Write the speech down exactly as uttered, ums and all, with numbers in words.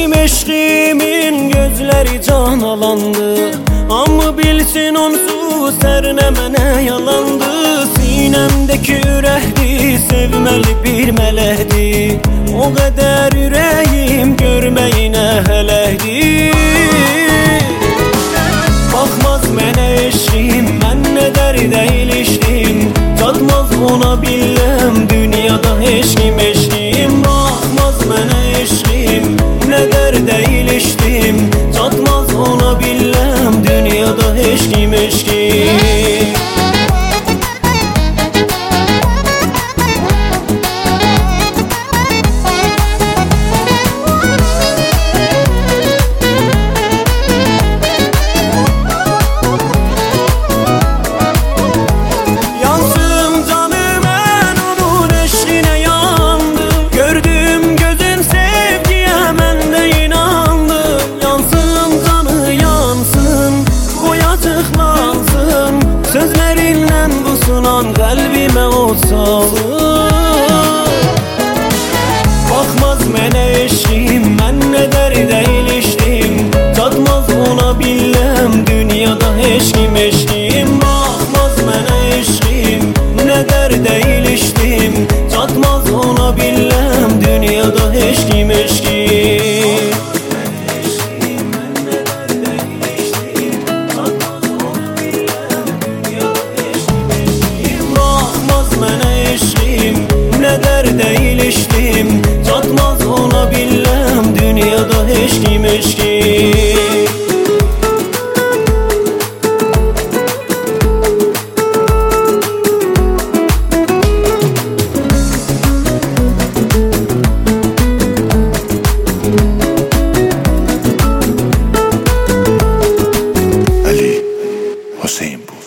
Benim eşkimin gözleri canalandı, amma bilsin onsuz her ne mənə yalandı. Sinemdeki ürəkdi, sevmeli bir mələkdi, o qədər ürəyim görməyinə hələkdi. Baxmaz mənə eşkim, mən nə dərdə ilişdim, çatmaz ona billəm, dünyada heç kim eşkim. Baxmaz mənə eşkim, nə dərdə ilişdim, çatmaz ona billəm, dünyada heç kim eşkim. Sözlerinden bu sunan kalbime o salır. Bakmaz mənə eşkim, mən nə dərdə ilişdim, çatmaz ona billəm, dünyada heç kim eşkim. Bakmaz mənə eşkim, nə dərdə ilişdim, çatmaz ona billəm, dünyada heç kim eşkim. Ne derde iliştim, çatmaz ona billəm, dünyada heç kim eşkim. Ali Hüseyin bu.